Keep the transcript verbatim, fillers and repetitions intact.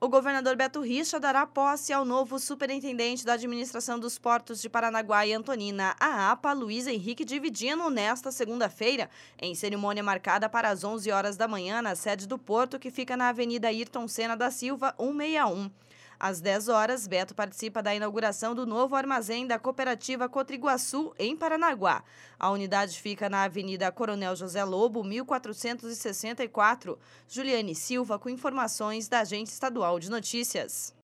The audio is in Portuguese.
O governador Beto Richa dará posse ao novo superintendente da administração dos portos de Paranaguá e Antonina, a APA, Luiz Henrique Dividino, nesta segunda-feira, em cerimônia marcada para as onze horas da manhã na sede do porto, que fica na Avenida Ayrton Senna da Silva, cento e sessenta e um. Às dez horas, Beto participa da inauguração do novo armazém da cooperativa Cotriguaçu, em Paranaguá. A unidade fica na Avenida Coronel José Lobo, mil quatrocentos e sessenta e quatro. Juliane Silva com informações da Agência Estadual de Notícias.